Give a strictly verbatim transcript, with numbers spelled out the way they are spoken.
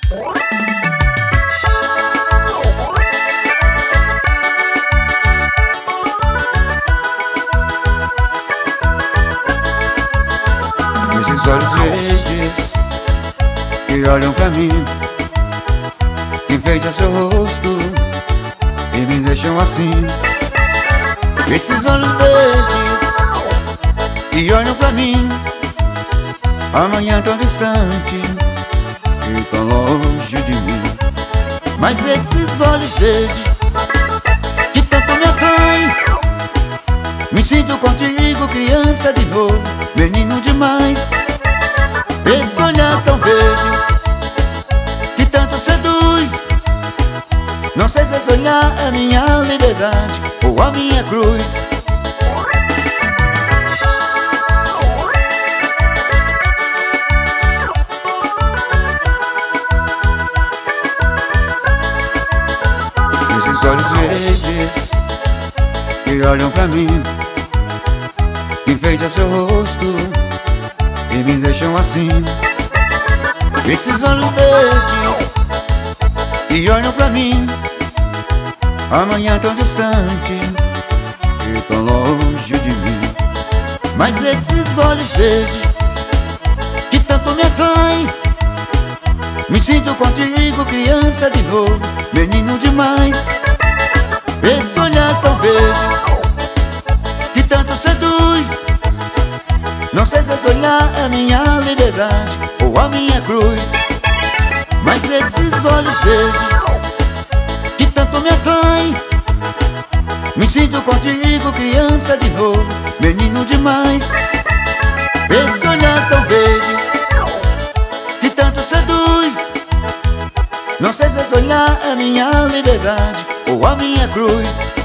Esses olhos verdes que olham pra mim, enfeitam seu rosto e me deixam assim. Esses olhos verdes que olham pra mim, amanhã tão distante e tão longe de mim. Mas esses olhos verdes que tanto me atraem, me sinto contigo, criança de novo, menino demais. Esse olhar tão verde que tanto seduz, não sei se esse olhar é minha liberdade ou a minha cruz. Esses olhos verdes que olham pra mim, enfeitam seu rosto e me deixam assim. Esses olhos verdes que olham pra mim, amanhã tão distante e tão longe de mim. Mas esses olhos verdes que tanto me atraem, me sinto contigo, criança de novo, menino demais. Esse olhar tão verde que tanto seduz, não sei se esse olhar é minha liberdade ou a minha cruz. Mas esses olhos verdes que tanto me atraem, me sinto contigo, criança de novo, menino demais. Esse olhar tão verde que tanto seduz, não sei se esse olhar é minha liberdade ou a minha cruz.